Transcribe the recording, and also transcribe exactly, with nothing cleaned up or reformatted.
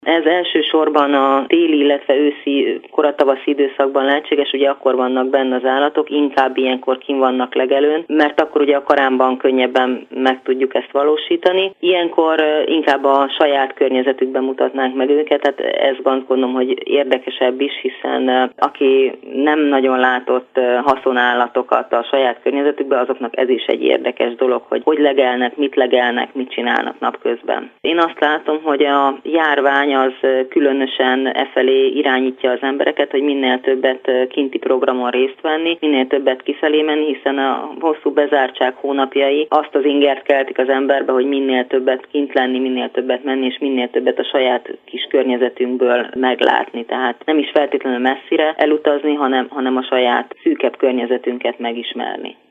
Ez elsősorban a téli, illetve őszi, koratavaszi időszakban lehetséges, ugye akkor vannak benne az állatok, inkább ilyenkor kint vannak legelőn, mert akkor ugye a karámban könnyebben meg tudjuk ezt valósítani. Ilyenkor inkább a saját környezetükben mutatnánk meg őket, tehát ezt gondolom, hogy érdekesebb is, hiszen aki nem nagyon látott haszonállatokat a saját környezetükben, azoknak ez is egy érdekes dolog, hogy hogy legelnek, mit legelnek, mit csinálnak napközben. Én azt látom, hogy a járvány az különösen e felé irányítja az embereket, hogy minél többet kinti programon részt venni, minél többet kifelé menni, hiszen a hosszú bezártság hónapjai azt az ingert keltik az emberbe, hogy minél többet kint lenni, minél többet menni, és minél többet a saját kis környezetünkből meglátni. Tehát nem is feltétlenül messzire elutazni, hanem, hanem a saját szűkebb környezetünket megismerni.